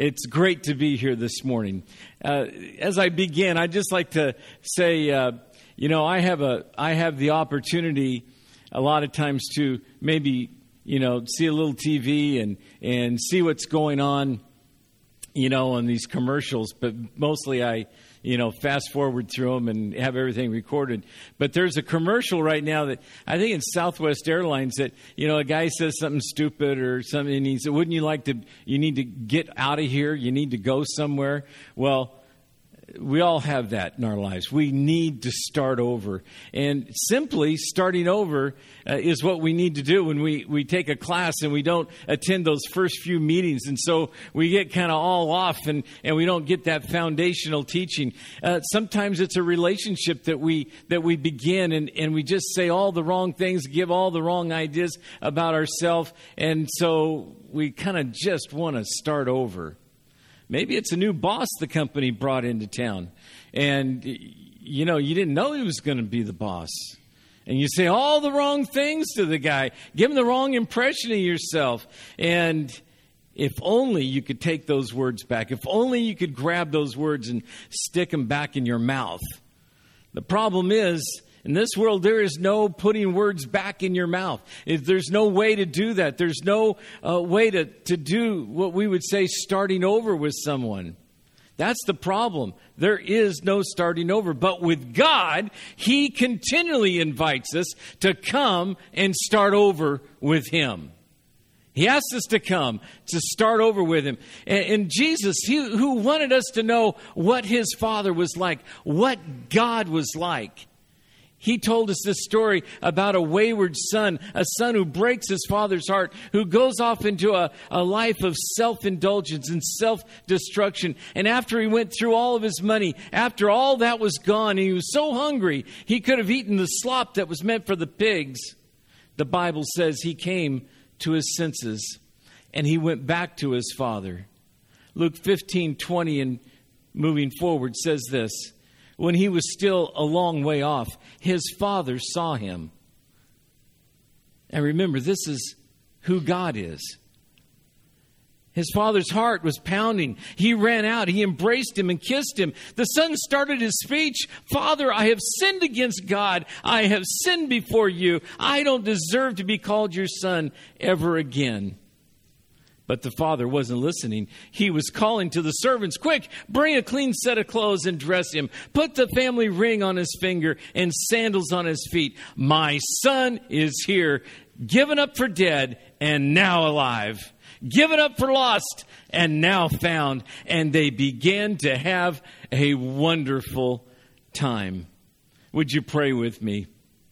It's great to be here this morning. As I begin, I'd just like to say, I have the opportunity a lot of times to maybe, see a little TV and see what's going on, on these commercials. But mostly I, fast forward through them and have everything recorded. But there's a commercial right now that I think it's Southwest Airlines that, a guy says something stupid or something and he said, you need to get out of here. You need to go somewhere. Well, we all have that in our lives. We need to start over. And simply starting over is what we need to do when we take a class and we don't attend those first few meetings. And so we get kind of all off and we don't get that foundational teaching. Sometimes it's a relationship that we begin and we just say all the wrong things, give all the wrong ideas about ourselves. And so we kind of just want to start over. Maybe it's a new boss the company brought into town. And, you didn't know he was going to be the boss. And you say all the wrong things to the guy. Give him the wrong impression of yourself. And if only you could take those words back. If only you could grab those words and stick them back in your mouth. The problem is, in this world, there is no putting words back in your mouth. There's no way to do that. There's no way to do what we would say starting over with someone. That's the problem. There is no starting over. But with God, He continually invites us to come and start over with Him. He asks us to come, to start over with Him. And Jesus, who wanted us to know what His Father was like, what God was like. He told us this story about a wayward son, a son who breaks his father's heart, who goes off into a life of self-indulgence and self-destruction. And after he went through all of his money, after all that was gone, he was so hungry, he could have eaten the slop that was meant for the pigs. The Bible says he came to his senses and he went back to his father. Luke 15:20 and moving forward says this. When he was still a long way off, his father saw him. And remember, this is who God is. His father's heart was pounding. He ran out. He embraced him and kissed him. The son started his speech. Father, I have sinned against God. I have sinned before you. I don't deserve to be called your son ever again. But the father wasn't listening. He was calling to the servants, quick, bring a clean set of clothes and dress him. Put the family ring on his finger and sandals on his feet. My son is here, given up for dead and now alive. Given up for lost and now found. And they began to have a wonderful time. Would you pray with me?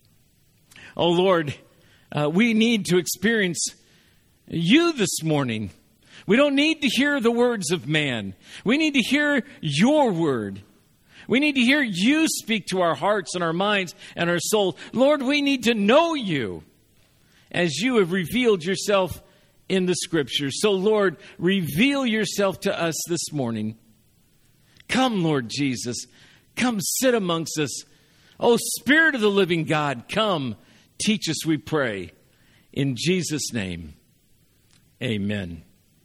Oh Lord, we need to experience you this morning. We don't need to hear the words of man. We need to hear your word. We need to hear you speak to our hearts and our minds and our souls. Lord, we need to know you as you have revealed yourself in the scriptures. So Lord, reveal yourself to us this morning. Come, Lord Jesus. Come sit amongst us. Oh, Spirit of the living God, come teach us, we pray. In Jesus' name. Amen.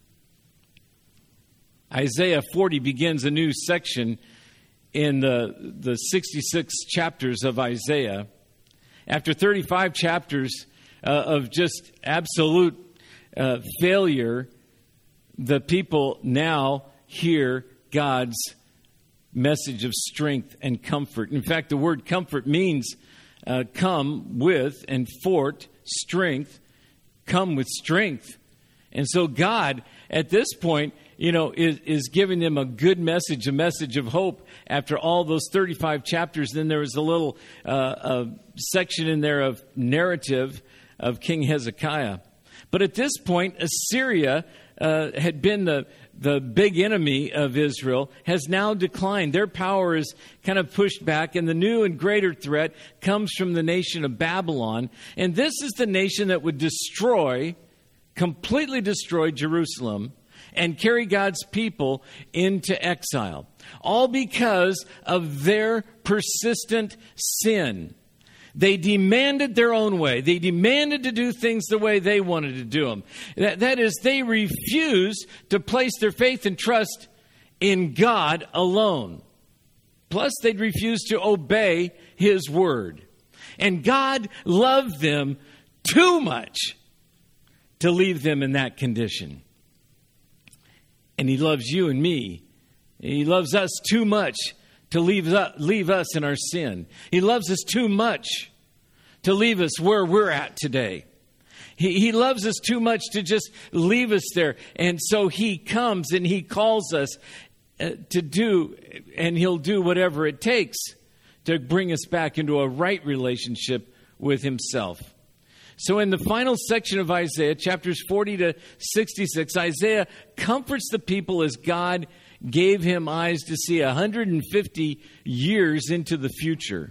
Isaiah 40 begins a new section in the 66 chapters of Isaiah. After 35 chapters of just absolute failure, the people now hear God's message of strength and comfort. In fact, the word comfort means come with, and fort, strength, come with strength. And so God, at this point, is giving them a good message, a message of hope after all those 35 chapters. Then there was a little section in there of narrative of King Hezekiah. But at this point, Assyria had been the big enemy of Israel, has now declined. Their power is kind of pushed back, and the new and greater threat comes from the nation of Babylon. And this is the nation that would completely destroy Jerusalem and carry God's people into exile. All because of their persistent sin. They demanded their own way. They demanded to do things the way they wanted to do them. That is, they refused to place their faith and trust in God alone. Plus, they'd refused to obey His word. And God loved them too much to leave them in that condition. And He loves you and me. He loves us too much to leave us in our sin. He loves us too much to leave us where we're at today. He loves us too much to just leave us there. And so He comes and He calls us to do, and He'll do whatever it takes to bring us back into a right relationship with Himself. So in the final section of Isaiah, chapters 40 to 66, Isaiah comforts the people as God gave him eyes to see 150 years into the future,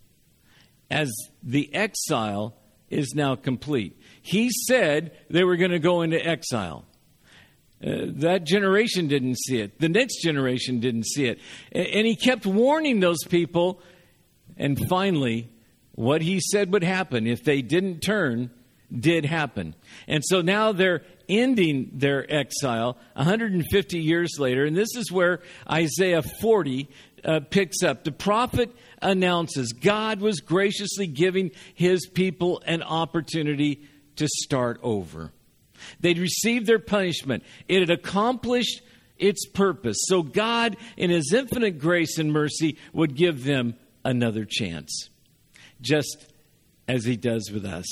as the exile is now complete. He said they were going to go into exile. That generation didn't see it. The next generation didn't see it. And He kept warning those people. And finally, what He said would happen if they didn't turn did happen. And so now they're ending their exile 150 years later. And this is where Isaiah 40 picks up. The prophet announces God was graciously giving His people an opportunity to start over. They'd received their punishment. It had accomplished its purpose. So God, in His infinite grace and mercy, would give them another chance, just as He does with us.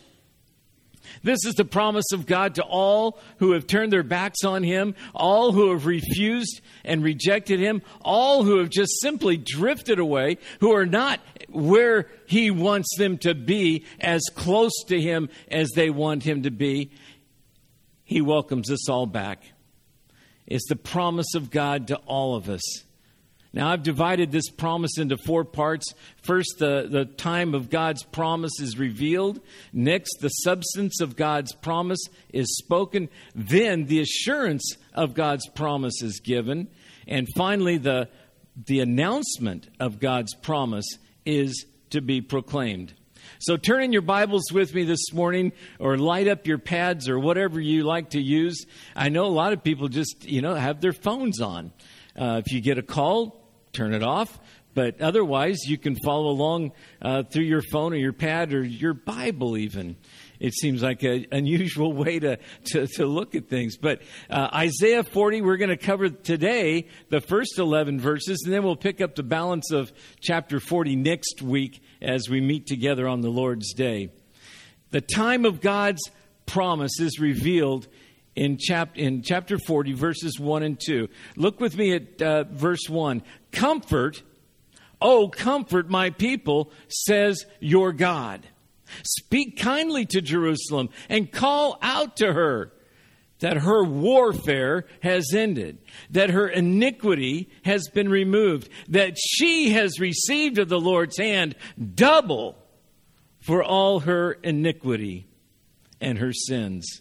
This is the promise of God to all who have turned their backs on Him, all who have refused and rejected Him, all who have just simply drifted away, who are not where He wants them to be, as close to Him as they want Him to be. He welcomes us all back. It's the promise of God to all of us. Now, I've divided this promise into 4 parts. First, the time of God's promise is revealed. Next, the substance of God's promise is spoken. Then, the assurance of God's promise is given. And finally, the announcement of God's promise is to be proclaimed. So turn in your Bibles with me this morning, or light up your pads or whatever you like to use. I know a lot of people just, have their phones on. If you get a call, turn it off. But otherwise, you can follow along through your phone or your pad or your Bible even. It seems like an unusual way to look at things. But Isaiah 40, we're going to cover today the first 11 verses, and then we'll pick up the balance of chapter 40 next week as we meet together on the Lord's Day. The time of God's promise is revealed in chapter 40, verses 1 and 2. Look with me at verse 1. Comfort, oh, comfort my people, says your God. Speak kindly to Jerusalem and call out to her that her warfare has ended, that her iniquity has been removed, that she has received of the Lord's hand double for all her iniquity and her sins.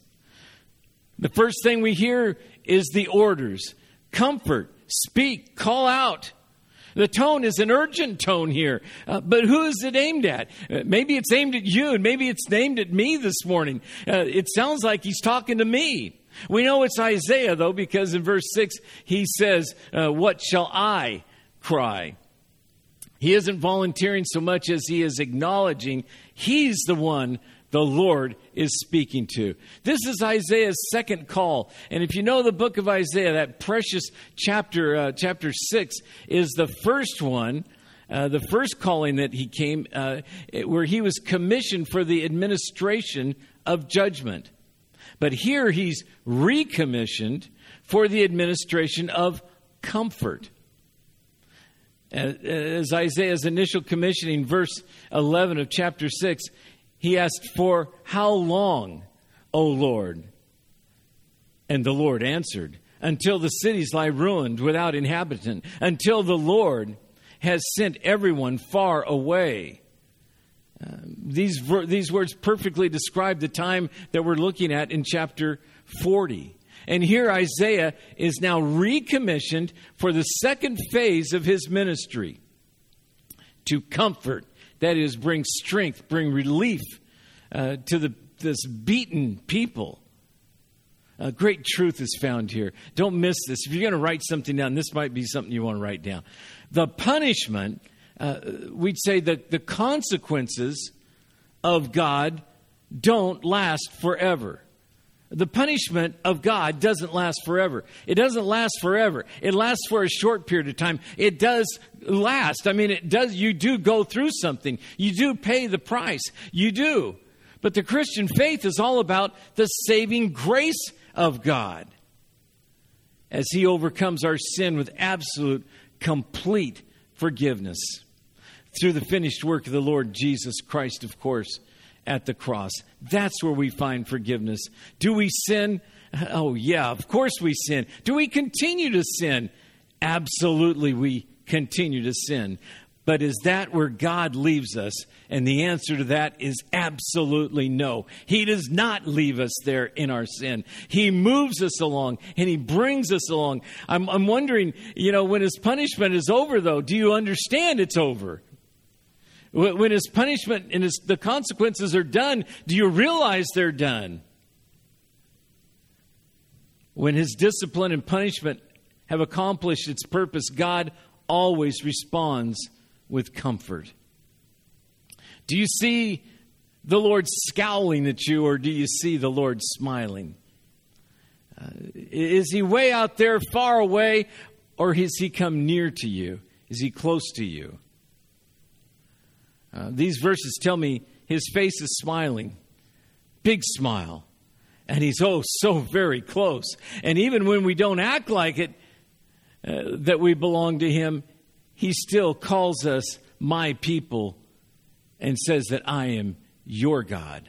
The first thing we hear is the orders. Comfort, speak, call out. The tone is an urgent tone here. But who is it aimed at? Maybe it's aimed at you, and maybe it's aimed at me this morning. It sounds like He's talking to me. We know it's Isaiah, though, because in verse 6, he says, what shall I cry? He isn't volunteering so much as he is acknowledging He's the one the Lord is speaking to. This is Isaiah's second call. And if you know the book of Isaiah, that precious chapter 6 is the first one, the first calling that he came, where he was commissioned for the administration of judgment. But here he's recommissioned for the administration of comfort. As Isaiah's initial commissioning, verse 11 of chapter 6, he asked, for how long, O Lord? And the Lord answered, until the cities lie ruined without inhabitant, until the Lord has sent everyone far away. These words perfectly describe the time that we're looking at in chapter 40. And here Isaiah is now recommissioned for the second phase of his ministry, to comfort That is, bring strength, bring relief to this beaten people. Great truth is found here. Don't miss this. If you're going to write something down, this might be something you want to write down. The punishment, we'd say that the consequences of God don't last forever. The punishment of God doesn't last forever. It doesn't last forever. It lasts for a short period of time. It does last. I mean, it does. You do go through something. You do pay the price. You do. But the Christian faith is all about the saving grace of God as He overcomes our sin with absolute, complete forgiveness through the finished work of the Lord Jesus Christ, of course, at the cross. That's where we find forgiveness. Do we sin? Oh, yeah, of course we sin. Do we continue to sin? Absolutely, we continue to sin. But is that where God leaves us? And the answer to that is absolutely no. He does not leave us there in our sin. He moves us along and He brings us along. I'm wondering, when His punishment is over, though, do you understand it's over? When His punishment and the consequences are done, do you realize they're done? When His discipline and punishment have accomplished its purpose, God always responds with comfort. Do you see the Lord scowling at you, or do you see the Lord smiling? Is He way out there, far away, or has He come near to you? Is He close to you? These verses tell me His face is smiling. Big smile. And He's so very close. And even when we don't act like it, that we belong to Him, He still calls us my people and says that I am your God.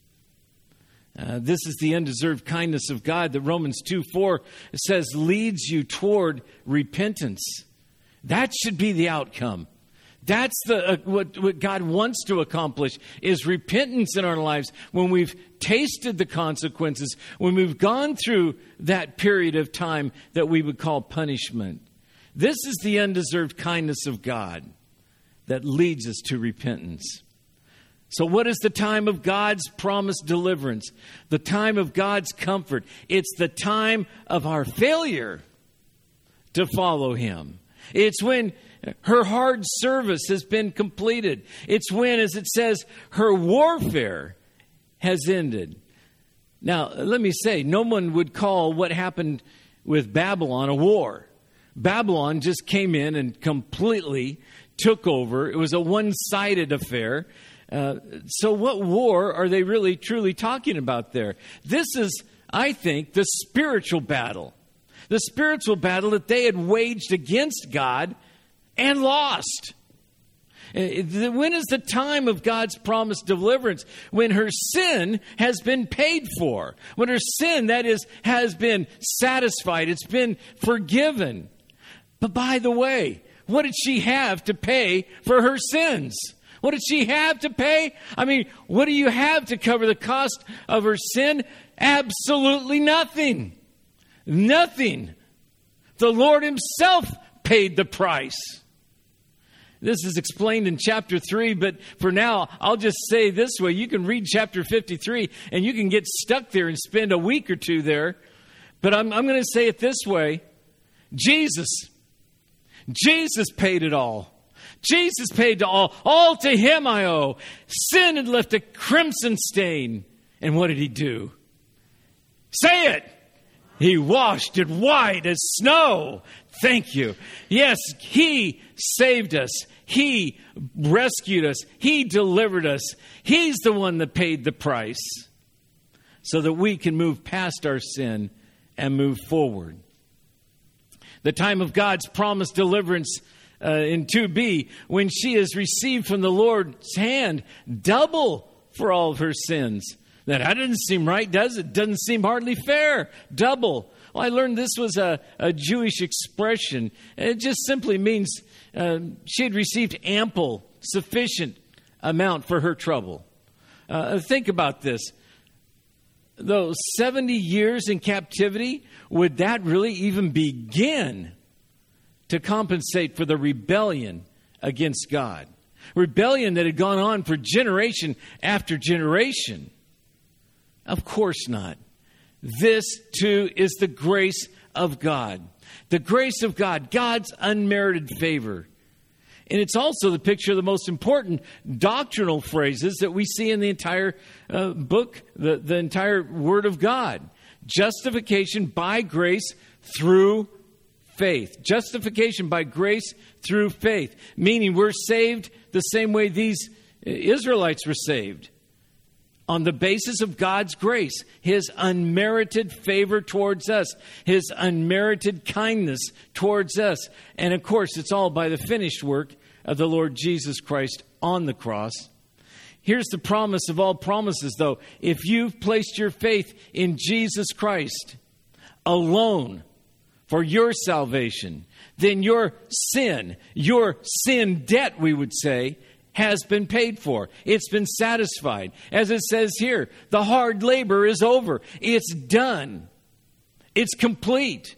This is the undeserved kindness of God that Romans 2:4 says leads you toward repentance. That should be the outcome. That's what God wants to accomplish, is repentance in our lives when we've tasted the consequences, when we've gone through that period of time that we would call punishment. This is the undeserved kindness of God that leads us to repentance. So what is the time of God's promised deliverance? The time of God's comfort. It's the time of our failure to follow Him. It's when her hard service has been completed. It's when, as it says, her warfare has ended. Now, let me say, no one would call what happened with Babylon a war. Babylon just came in and completely took over. It was a one-sided affair. So what war are they really truly talking about there? This is, I think, the spiritual battle. The spiritual battle that they had waged against God and lost. When is the time of God's promised deliverance? When her sin has been paid for. When her sin, that is, has been satisfied. It's been forgiven. But by the way, what did she have to pay for her sins? What did she have to pay? I mean, what do you have to cover the cost of her sin? Absolutely nothing. Nothing. The Lord Himself paid the price. This is explained in chapter 3, but for now, I'll just say this way. You can read chapter 53, and you can get stuck there and spend a week or two there. But I'm going to say it this way. Jesus paid it all. Jesus paid all. All to Him I owe. Sin had left a crimson stain. And what did He do? Say it. He washed it white as snow. Thank you. Yes, He saved us. He rescued us. He delivered us. He's the one that paid the price so that we can move past our sin and move forward. The time of God's promised deliverance in 2b, when she has received from the Lord's hand double for all of her sins. Now, that doesn't seem right, does it? Doesn't seem hardly fair. Double. Well, I learned this was a Jewish expression. It just simply means she had received ample, sufficient amount for her trouble. Think about this. Those 70 years in captivity, would that really even begin to compensate for the rebellion against God? Rebellion that had gone on for generation after generation. Of course not. This, too, is the grace of God. The grace of God, God's unmerited favor. And it's also the picture of the most important doctrinal phrases that we see in the entire book, the entire Word of God. Justification by grace through faith. Justification by grace through faith. Meaning we're saved the same way these Israelites were saved. On the basis of God's grace, His unmerited favor towards us, His unmerited kindness towards us. And of course, it's all by the finished work of the Lord Jesus Christ on the cross. Here's the promise of all promises, though. If you've placed your faith in Jesus Christ alone for your salvation, then your sin debt, we would say, has been paid for. It's been satisfied. As it says here, the hard labor is over. It's done. It's complete.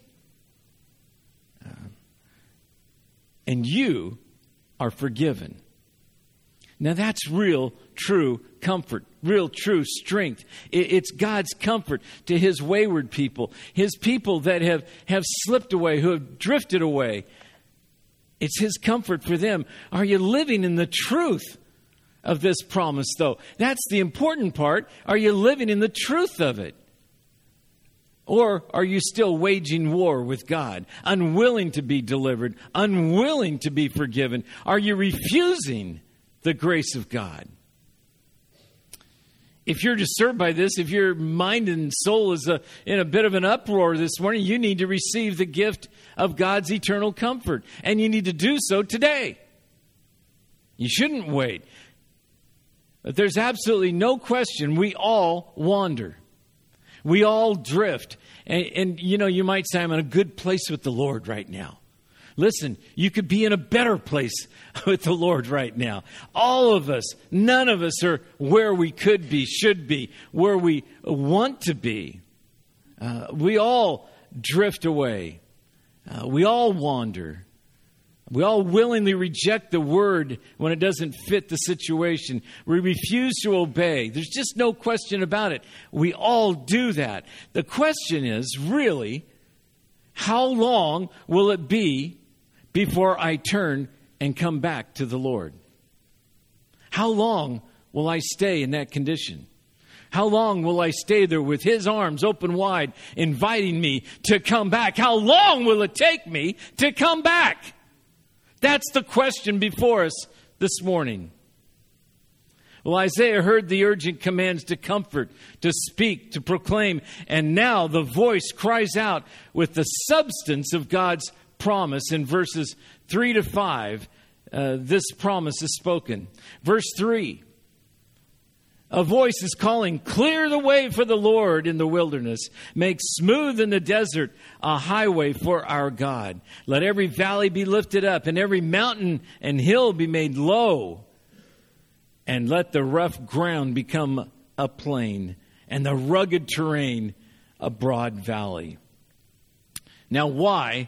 And you are forgiven. Now that's real, true comfort, real, true strength. It's God's comfort to His wayward people, His people that have slipped away, who have drifted away. It's His comfort for them. Are you living in the truth of this promise, though? That's the important part. Are you living in the truth of it? Or are you still waging war with God, unwilling to be delivered, unwilling to be forgiven? Are you refusing the grace of God? If you're disturbed by this, if your mind and soul is in a bit of an uproar this morning, you need to receive the gift of God's eternal comfort. And you need to do so today. You shouldn't wait. But there's absolutely no question we all wander. We all drift. And you might say, I'm in a good place with the Lord right now. Listen, you could be in a better place with the Lord right now. All of us, none of us are where we could be, should be, where we want to be. We all drift away. We all wander. We all willingly reject the word when it doesn't fit the situation. We refuse to obey. There's just no question about it. We all do that. The question is, really, how long will it be before I turn and come back to the Lord? How long will I stay in that condition? How long will I stay there with His arms open wide, inviting me to come back? How long will it take me to come back? That's the question before us this morning. Well, Isaiah heard the urgent commands to comfort, to speak, to proclaim, and now the voice cries out with the substance of God's promise. In verses 3 to 5, this promise is spoken. Verse 3, a voice is calling, clear the way for the Lord in the wilderness. Make smooth in the desert a highway for our God. Let every valley be lifted up and every mountain and hill be made low. And let the rough ground become a plain and the rugged terrain a broad valley. Now why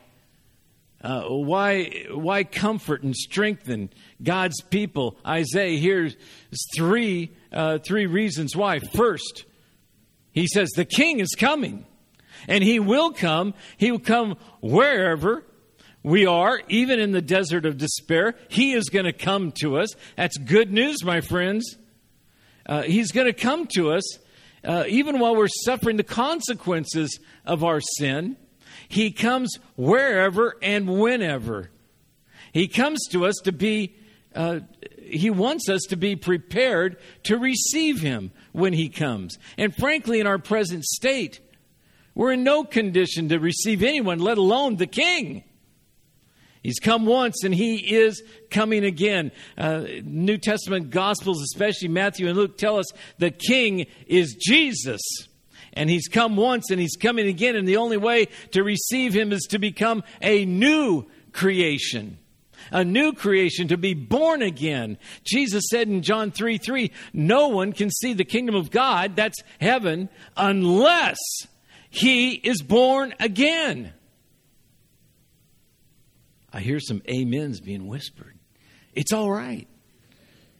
comfort and strengthen God's people? Isaiah here's three reasons why. First, he says the king is coming, and he will come. He will come wherever we are, even in the desert of despair. He is going to come to us. That's good news, my friends. He's going to come to us even while we're suffering the consequences of our sin. He comes wherever and whenever. He comes to us to be, He wants us to be prepared to receive Him when He comes. And frankly, in our present state, we're in no condition to receive anyone, let alone the King. He's come once and He is coming again. New Testament Gospels, especially Matthew and Luke, tell us the King is Jesus. And He's come once and He's coming again. And the only way to receive Him is to become a new creation. A new creation, to be born again. Jesus said in John 3:3, no one can see the kingdom of God, that's heaven, unless he is born again. I hear some amens being whispered. It's all right.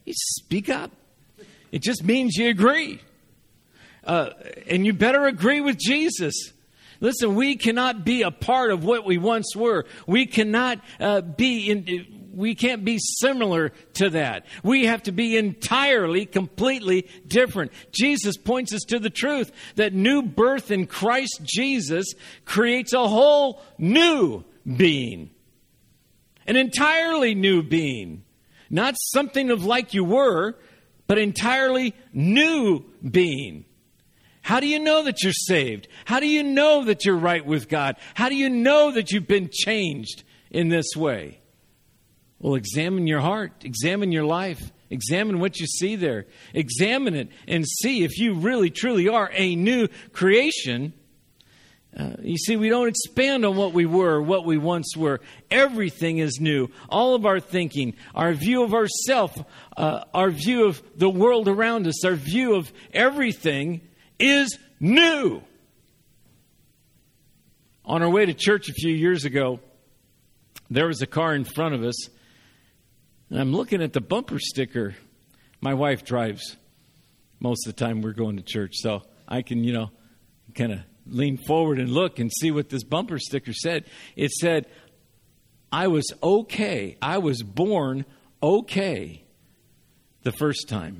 You speak up. It just means you agree. And you better agree with Jesus. Listen, we cannot be a part of what we once were. We cannot we can't be similar to that. We have to be entirely, completely different. Jesus points us to the truth that new birth in Christ Jesus creates a whole new being. An entirely new being. Not something of like you were, but entirely new being. How do you know that you're saved? How do you know that you're right with God? How do you know that you've been changed in this way? Well, examine your heart. Examine your life. Examine what you see there. Examine it and see if you really, truly are a new creation. You see, we don't expand on what we were, what we once were. Everything is new. All of our thinking, our view of ourselves, our view of the world around us, our view of everything is new. On our way to church a few years ago, there was a car in front of us, and I'm looking at the bumper sticker. My wife drives most of the time we're going to church, so I can, kind of lean forward and look and see what this bumper sticker said. It said, I was okay. I was born okay the first time.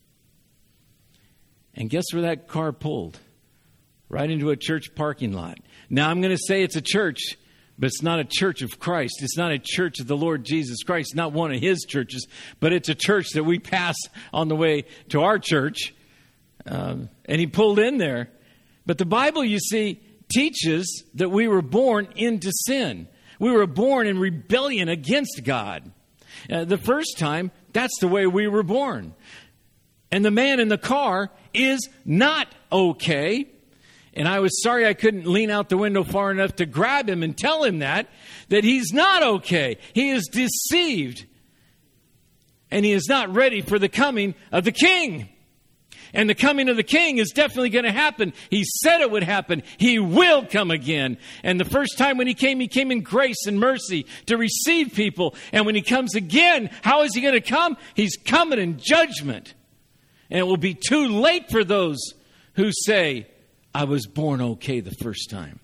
And guess where that car pulled? Right into a church parking lot. Now, I'm going to say it's a church, but it's not a church of Christ. It's not a church of the Lord Jesus Christ. Not one of His churches, but it's a church that we pass on the way to our church. And he pulled in there. But the Bible, you see, teaches that we were born into sin. We were born in rebellion against God. The first time, that's the way we were born. And the man in the car is not okay. And I was sorry I couldn't lean out the window far enough to grab him and tell him that he's not okay. He is deceived. And he is not ready for the coming of the King. And the coming of the King is definitely going to happen. He said it would happen. He will come again. And the first time when He came in grace and mercy to receive people. And when He comes again, how is He going to come? He's coming in judgment. And it will be too late for those who say, I was born okay the first time.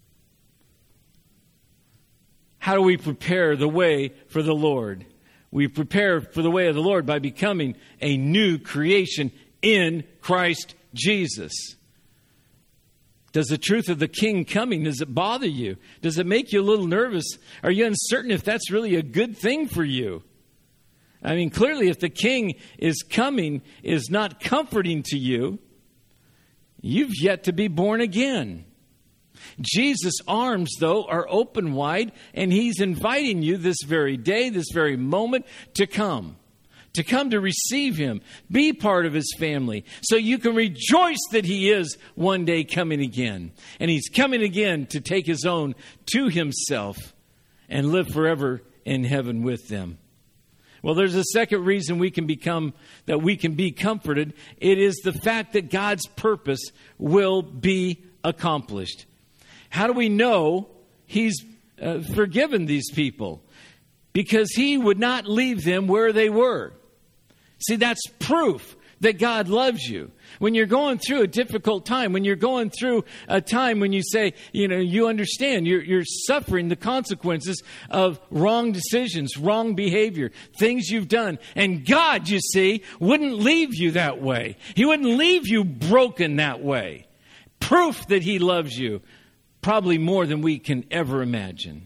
How do we prepare the way for the Lord? We prepare for the way of the Lord by becoming a new creation in Christ Jesus. Does the truth of the King coming, does it bother you? Does it make you a little nervous? Are you uncertain if that's really a good thing for you? I mean, clearly if the King is coming is not comforting to you, you've yet to be born again. Jesus' arms, though, are open wide, and He's inviting you this very day, this very moment, to come to receive Him, be part of His family, so you can rejoice that He is one day coming again. And He's coming again to take His own to Himself and live forever in heaven with them. Well, there's a second reason we can be comforted. It is the fact that God's purpose will be accomplished. How do we know He's forgiven these people? Because He would not leave them where they were. See, that's proof that God loves you. When you're going through a difficult time, when you're going through a time when you say, you understand, you're suffering the consequences of wrong decisions, wrong behavior, things you've done. And God, you see, wouldn't leave you that way. He wouldn't leave you broken that way. Proof that He loves you, probably more than we can ever imagine.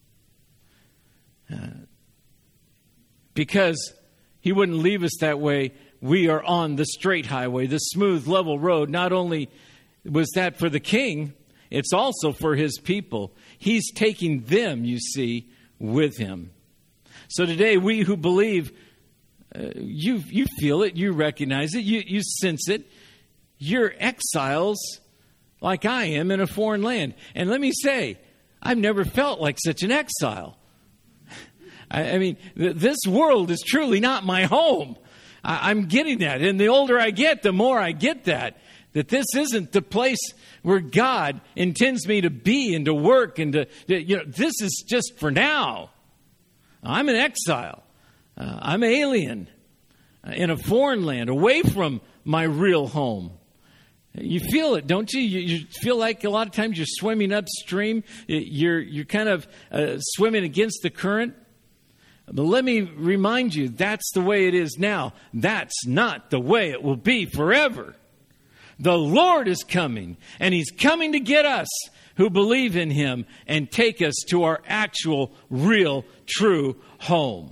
Because He wouldn't leave us that way, we are on the straight highway, the smooth, level road. Not only was that for the King, it's also for His people. He's taking them, you see, with Him. So today, we who believe, you feel it, you recognize it, you sense it. You're exiles like I am in a foreign land. And let me say, I've never felt like such an exile. I mean, this world is truly not my home. I'm getting that. And the older I get, the more I get that this isn't the place where God intends me to be and to work and this is just for now. I'm an exile. I'm an alien. in a foreign land, away from my real home. You feel it, don't you? You feel like a lot of times you're swimming upstream. You're kind of swimming against the current. But let me remind you, that's the way it is now. That's not the way it will be forever. The Lord is coming, and He's coming to get us who believe in Him and take us to our actual, real, true home.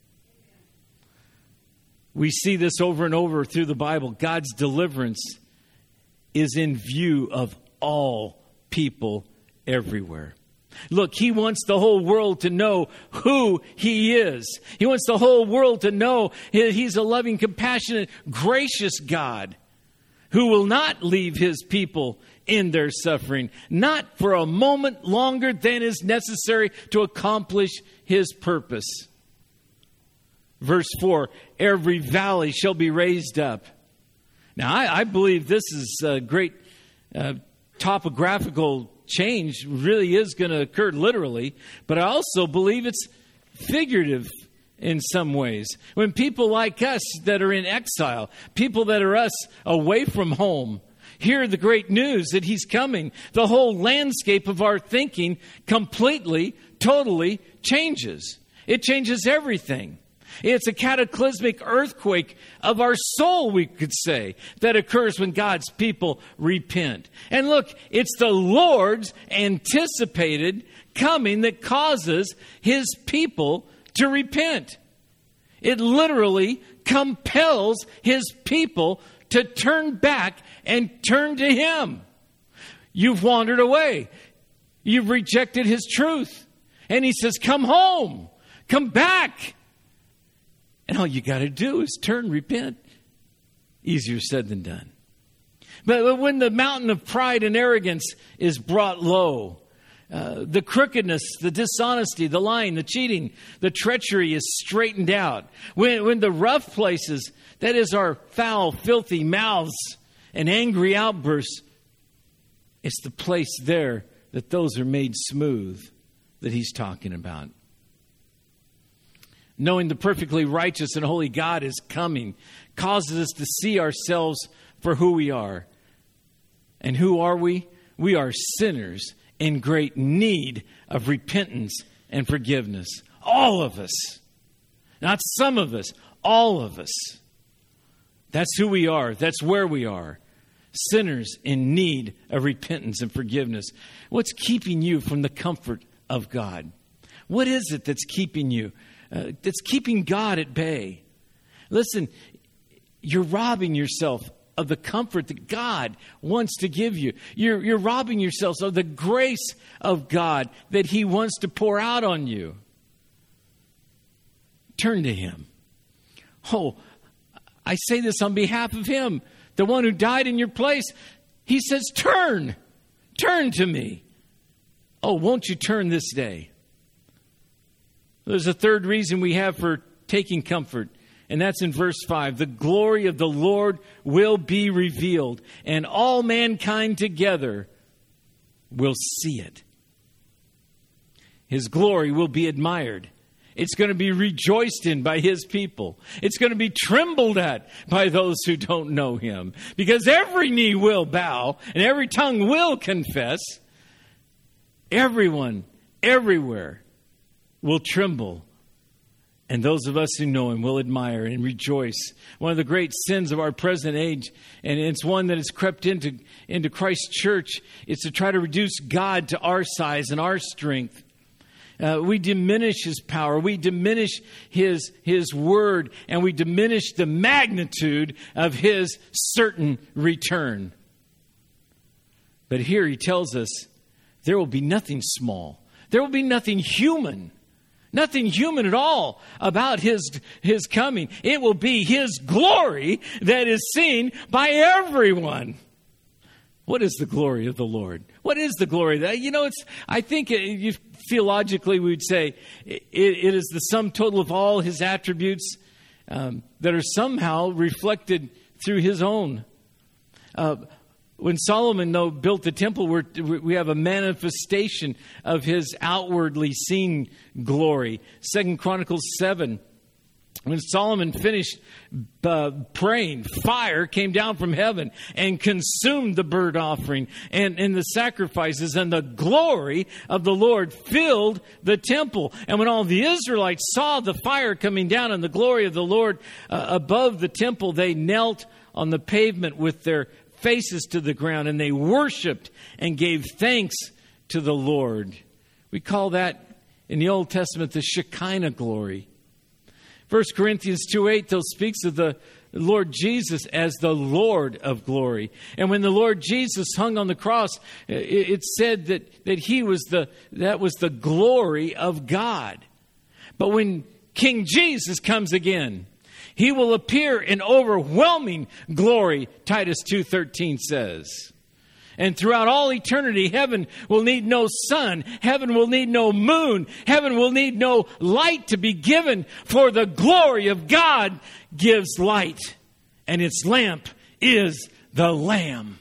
We see this over and over through the Bible. God's deliverance is in view of all people everywhere. Look, He wants the whole world to know who He is. He wants the whole world to know He's a loving, compassionate, gracious God who will not leave His people in their suffering, not for a moment longer than is necessary to accomplish His purpose. Verse 4, every valley shall be raised up. Now, I believe this is a great topographical change, really is going to occur literally, but I also believe it's figurative in some ways. When people like us that are in exile, people that are us away from home, hear the great news that He's coming, the whole landscape of our thinking completely, totally changes. It changes everything. It's a cataclysmic earthquake of our soul, we could say, that occurs when God's people repent. And look, it's the Lord's anticipated coming that causes His people to repent. It literally compels His people to turn back and turn to Him. You've wandered away. You've rejected His truth. And He says, come home. Come back. And all you got to do is turn, repent. Easier said than done. But when the mountain of pride and arrogance is brought low, the crookedness, the dishonesty, the lying, the cheating, the treachery is straightened out. When the rough places, that is our foul, filthy mouths and angry outbursts, it's the place there that those are made smooth that He's talking about. Knowing the perfectly righteous and holy God is coming causes us to see ourselves for who we are. And who are we? We are sinners in great need of repentance and forgiveness. All of us. Not some of us. All of us. That's who we are. That's where we are. Sinners in need of repentance and forgiveness. What's keeping you from the comfort of God? What is it that's keeping you? That's keeping God at bay. Listen, you're robbing yourself of the comfort that God wants to give you. You're robbing yourselves of the grace of God that He wants to pour out on you. Turn to Him. Oh, I say this on behalf of Him, the one who died in your place. He says, turn to me. Oh, won't you turn this day? There's a third reason we have for taking comfort, and that's in verse 5. The glory of the Lord will be revealed, and all mankind together will see it. His glory will be admired. It's going to be rejoiced in by His people. It's going to be trembled at by those who don't know Him, because every knee will bow and every tongue will confess. Everyone, everywhere, will tremble, and those of us who know Him will admire and rejoice. One of the great sins of our present age, and it's one that has crept into Christ's church, is to try to reduce God to our size and our strength. We diminish His power, we diminish His word, and we diminish the magnitude of His certain return. But here He tells us there will be nothing small. There will be nothing human. Nothing human at all about His coming. It will be His glory that is seen by everyone. What is the glory of the Lord? What is the glory? I think theologically we would say it is the sum total of all His attributes that are somehow reflected through His own. When Solomon, though, built the temple, we have a manifestation of His outwardly seen glory. 2 Chronicles 7, When Solomon finished praying, fire came down from heaven and consumed the burnt offering and the sacrifices, and the glory of the Lord filled the temple. And when all the Israelites saw the fire coming down and the glory of the Lord above the temple, they knelt on the pavement with their faces to the ground, and they worshiped and gave thanks to the Lord. We call that in the Old Testament the Shekinah glory. 1 Corinthians 2:8 still speaks of the Lord Jesus as the Lord of glory. And when the Lord Jesus hung on the cross, it said that he was that was the glory of God. But when King Jesus comes again, he will appear in overwhelming glory, Titus 2:13 says. And throughout all eternity, heaven will need no sun. Heaven will need no moon. Heaven will need no light to be given, for the glory of God gives light, and its lamp is the Lamb.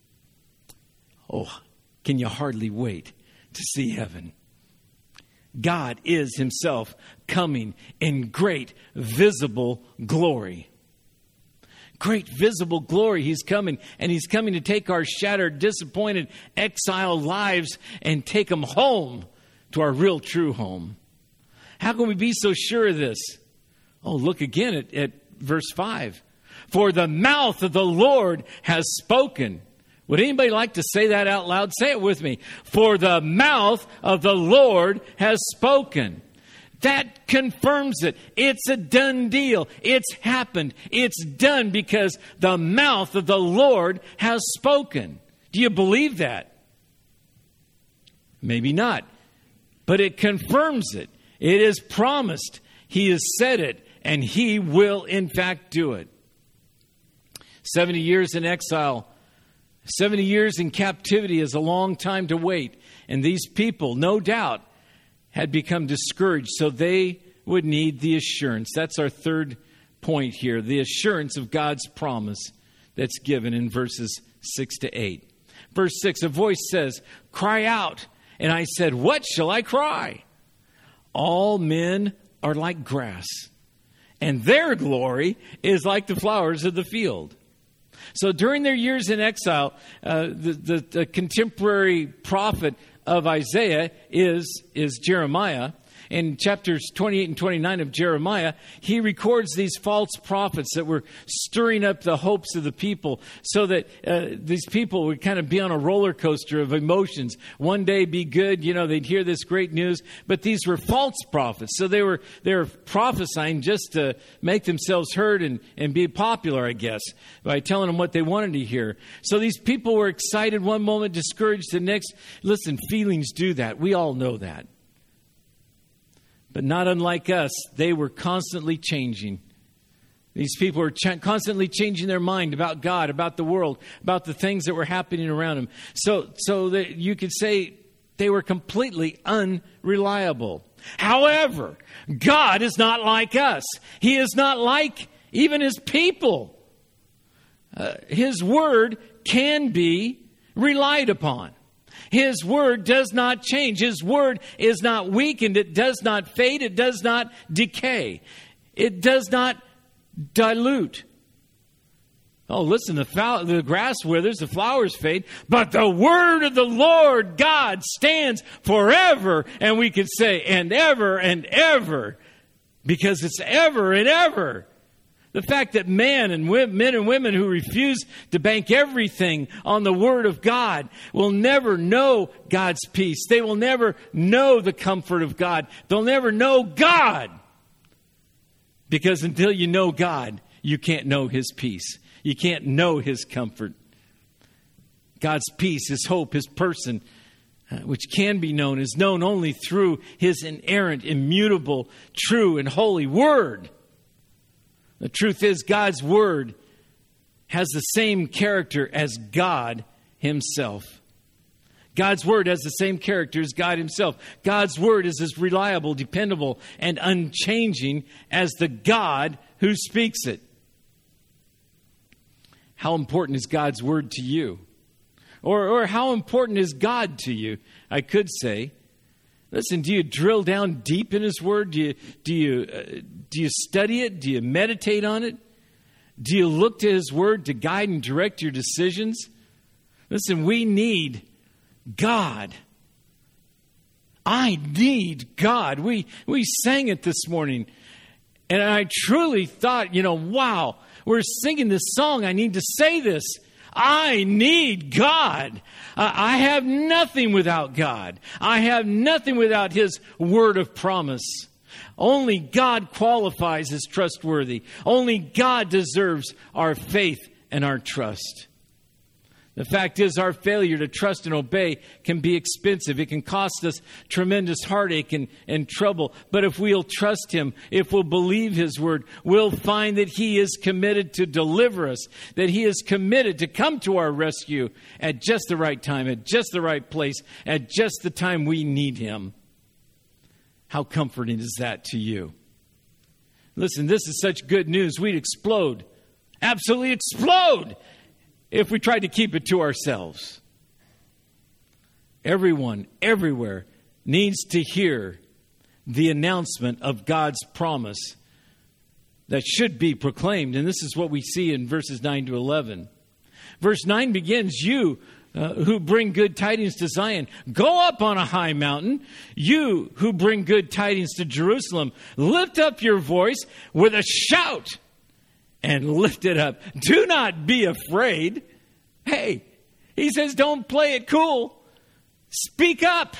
Oh, can you hardly wait to see heaven? God is himself coming in great visible glory. Great visible glory. He's coming, and he's coming to take our shattered, disappointed, exiled lives and take them home to our real, true home. How can we be so sure of this? Oh, look again at verse 5. For the mouth of the Lord has spoken. Would anybody like to say that out loud? Say it with me. For the mouth of the Lord has spoken. That confirms it. It's a done deal. It's happened. It's done because the mouth of the Lord has spoken. Do you believe that? Maybe not. But it confirms it. It is promised. He has said it, and he will in fact do it. 70 years in exile, 70 years in captivity is a long time to wait. And these people, no doubt, had become discouraged, so they would need the assurance. That's our third point here, the assurance of God's promise that's given in verses 6 to 8. Verse 6, a voice says, "Cry out." And I said, "What shall I cry?" All men are like grass, and their glory is like the flowers of the field. So during their years in exile, the contemporary prophet of Isaiah is Jeremiah. In chapters 28 and 29 of Jeremiah, he records these false prophets that were stirring up the hopes of the people so that these people would kind of be on a roller coaster of emotions. One day be good, they'd hear this great news, but these were false prophets. So they were prophesying just to make themselves heard and be popular, I guess, by telling them what they wanted to hear. So these people were excited one moment, discouraged the next. Listen, feelings do that. We all know that. But not unlike us, they were constantly changing. These people were constantly changing their mind about God, about the world, about the things that were happening around them. So that you could say they were completely unreliable. However, God is not like us. He is not like even his people. His word can be relied upon. His word does not change. His word is not weakened. It does not fade. It does not decay. It does not dilute. Oh, listen, the grass withers, the flowers fade, but the word of the Lord God stands forever. And we could say, and ever, because it's ever and ever. The fact that men and women who refuse to bank everything on the Word of God will never know God's peace. They will never know the comfort of God. They'll never know God. Because until you know God, you can't know His peace. You can't know His comfort. God's peace, His hope, His person, which can be known, is known only through His inerrant, immutable, true, and holy Word. The truth is, God's Word has the same character as God Himself. God's Word has the same character as God Himself. God's Word is as reliable, dependable, and unchanging as the God who speaks it. How important is God's Word to you? Or how important is God to you? I could say. Listen, do you drill down deep in His Word? Do you study it? Do you meditate on it? Do you look to His Word to guide and direct your decisions? Listen, we need God. I need God. We sang it this morning. And I truly thought, wow, we're singing this song. I need to say this. I need God. I have nothing without God. I have nothing without His word of promise. Only God qualifies as trustworthy. Only God deserves our faith and our trust. The fact is, our failure to trust and obey can be expensive. It can cost us tremendous heartache and trouble. But if we'll trust Him, if we'll believe His word, we'll find that He is committed to deliver us, that He is committed to come to our rescue at just the right time, at just the right place, at just the time we need Him. How comforting is that to you? Listen, this is such good news. We'd explode, absolutely explode, if we tried to keep it to ourselves. Everyone, everywhere, needs to hear the announcement of God's promise that should be proclaimed. And this is what we see in verses 9 to 11. Verse 9 begins, you who bring good tidings to Zion, go up on a high mountain. You who bring good tidings to Jerusalem, lift up your voice with a shout and lift it up. Do not be afraid. Hey, He says, don't play it cool. Speak up.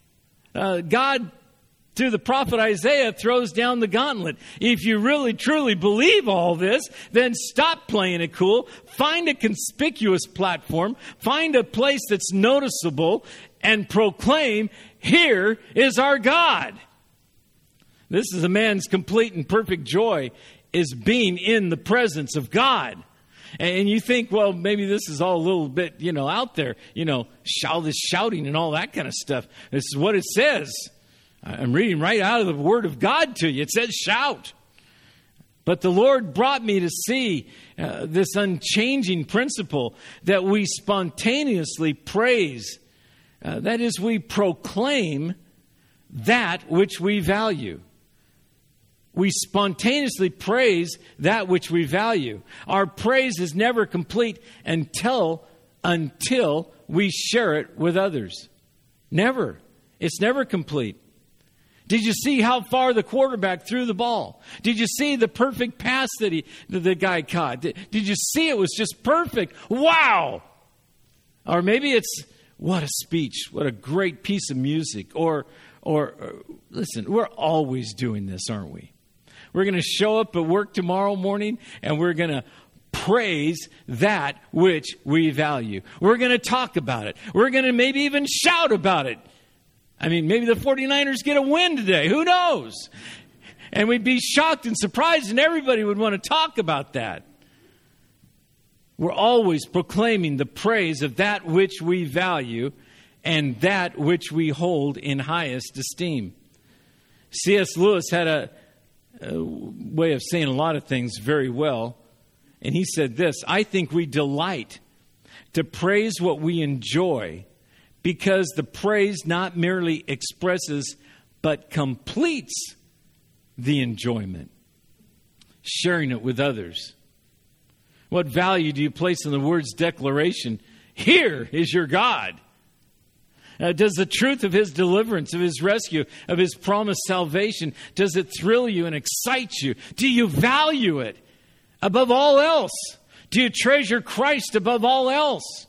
God, through the prophet Isaiah, throws down the gauntlet. If you really, truly believe all this, then stop playing it cool. Find a conspicuous platform. Find a place that's noticeable and proclaim, here is our God. This is a man's complete and perfect joy, is being in the presence of God. And you think, well, maybe this is all a little bit, out there, all this shouting and all that kind of stuff. This is what it says. I'm reading right out of the Word of God to you. It says shout. But the Lord brought me to see this unchanging principle that we spontaneously praise. That is, we proclaim that which we value. We spontaneously praise that which we value. Our praise is never complete until we share it with others. Never. It's never complete. Did you see how far the quarterback threw the ball? Did you see the perfect pass that the guy caught? Did you see it was just perfect? Wow! Or maybe it's, what a speech, what a great piece of music. Or listen, we're always doing this, aren't we? We're going to show up at work tomorrow morning and we're going to praise that which we value. We're going to talk about it. We're going to maybe even shout about it. I mean, maybe the 49ers get a win today. Who knows? And we'd be shocked and surprised, and everybody would want to talk about that. We're always proclaiming the praise of that which we value and that which we hold in highest esteem. C.S. Lewis had a way of saying a lot of things very well. And he said this, I think we delight to praise what we enjoy because the praise not merely expresses but completes the enjoyment. Sharing it with others. What value do you place in the word's declaration? Here is your God. Does the truth of His deliverance, of His rescue, of His promised salvation, does it thrill you and excite you? Do you value it above all else? Do you treasure Christ above all else?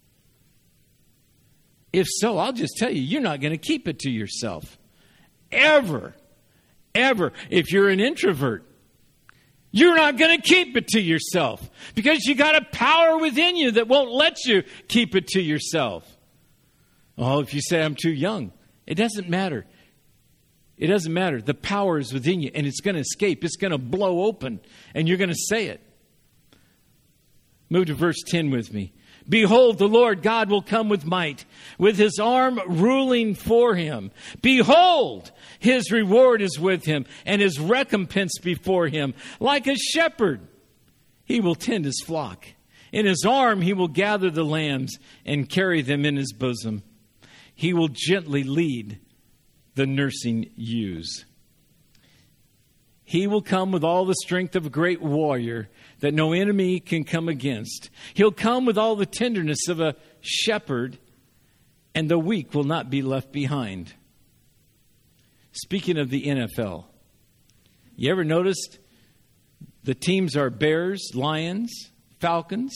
If so, I'll just tell you, you're not going to keep it to yourself. Ever. If you're an introvert, you're not going to keep it to yourself because you got a power within you that won't let you keep it to yourself. Oh, if you say I'm too young, it doesn't matter. It doesn't matter. The power is within you and it's going to escape. It's going to blow open and you're going to say it. Move to verse 10 with me. Behold, the Lord God will come with might, with His arm ruling for Him. Behold, His reward is with Him, and His recompense before Him. Like a shepherd, He will tend His flock. In His arm He will gather the lambs and carry them in His bosom. He will gently lead the nursing ewes. He will come with all the strength of a great warrior that no enemy can come against. He'll come with all the tenderness of a shepherd, and the weak will not be left behind. Speaking of the NFL, you ever noticed the teams are Bears, Lions, Falcons,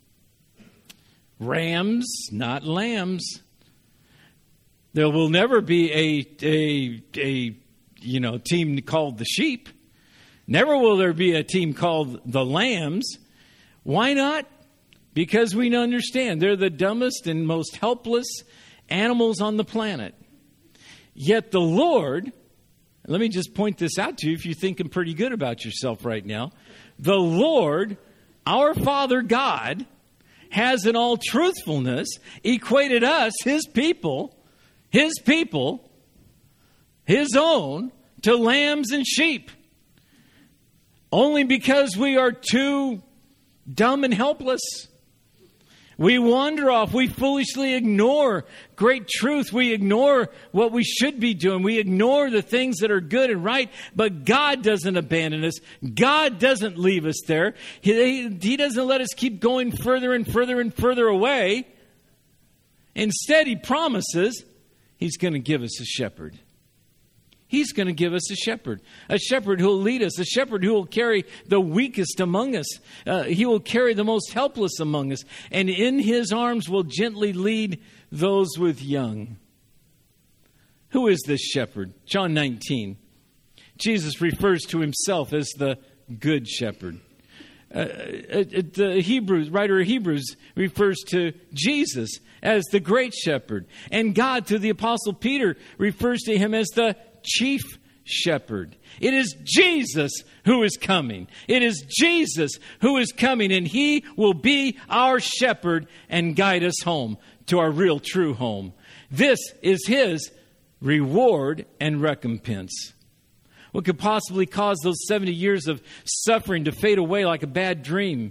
Rams, not Lambs. There will never be a team called the Sheep. Never will there be a team called the Lambs. Why not? Because we understand they're the dumbest and most helpless animals on the planet. Yet the Lord, let me just point this out to you if you're thinking pretty good about yourself right now. The Lord, our Father God, has in all truthfulness equated us, His people, His own, to lambs and sheep. Only because we are too dumb and helpless. We wander off. We foolishly ignore great truth. We ignore what we should be doing. We ignore the things that are good and right. But God doesn't abandon us. God doesn't leave us there. He doesn't let us keep going further and further and further away. Instead, He promises He's going to give us a shepherd. He's going to give us a shepherd who will lead us, a shepherd who will carry the weakest among us. He will carry the most helpless among us, and in His arms will gently lead those with young. Who is this shepherd? John 19. Jesus refers to Himself as the good shepherd. The writer of Hebrews refers to Jesus as the great shepherd. And God, through the Apostle Peter, refers to Him as the chief shepherd. It is Jesus who is coming. It is Jesus who is coming, and He will be our shepherd and guide us home to our real true home. This is His reward and recompense. What could possibly cause those 70 years of suffering to fade away like a bad dream?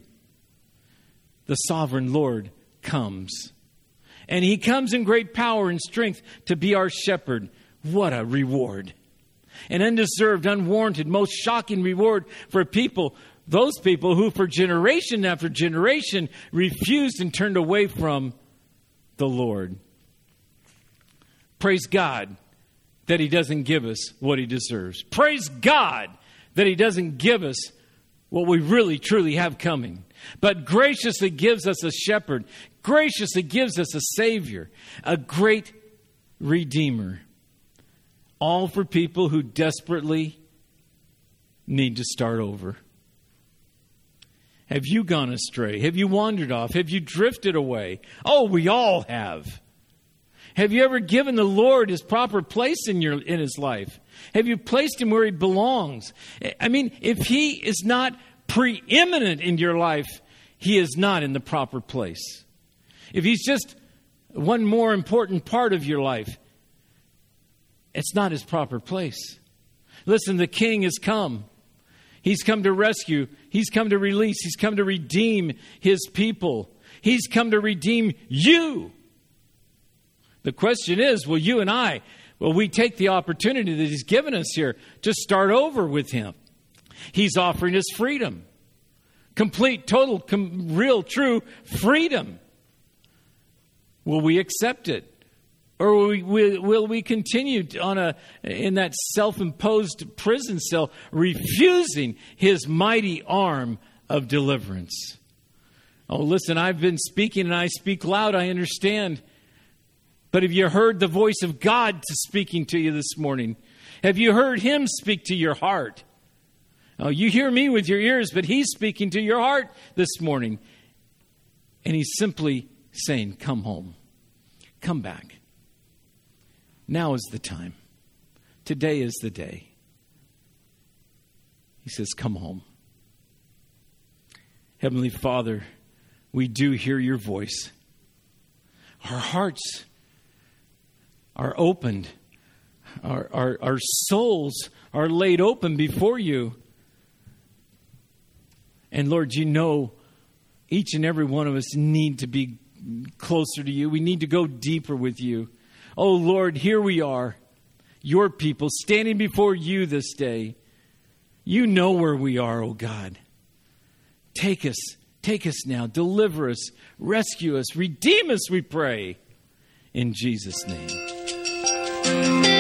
The sovereign Lord comes. And He comes in great power and strength to be our shepherd. What a reward. An undeserved, unwarranted, most shocking reward for people, those people who for generation after generation refused and turned away from the Lord. Praise God that He doesn't give us what He deserves. Praise God that He doesn't give us what we really truly have coming, but graciously gives us a shepherd, graciously gives us a Savior, a great Redeemer. All for people who desperately need to start over. Have you gone astray? Have you wandered off? Have you drifted away? Oh, we all have. Have you ever given the Lord His proper place in His life? Have you placed Him where He belongs? I mean, if He is not preeminent in your life, He is not in the proper place. If He's just one more important part of your life, it's not His proper place. Listen, the King has come. He's come to rescue. He's come to release. He's come to redeem His people. He's come to redeem you. The question is, will you and I, will we take the opportunity that He's given us here to start over with Him? He's offering us freedom. Complete, total, real, true freedom. Will we accept it? Or will we continue in that self-imposed prison cell, refusing His mighty arm of deliverance? Oh, listen, I've been speaking and I speak loud, I understand. But have you heard the voice of God speaking to you this morning? Have you heard Him speak to your heart? Oh, you hear me with your ears, but He's speaking to your heart this morning. And He's simply saying, come home. Come back. Now is the time. Today is the day. He says, come home. Heavenly Father, we do hear your voice. Our hearts are opened. Our souls are laid open before you. And Lord, you know each and every one of us need to be closer to you. We need to go deeper with you. Oh, Lord, here we are. your people, standing before you this day. You know where we are, oh God. Take us now, deliver us, rescue us, redeem us, we pray. In Jesus' name.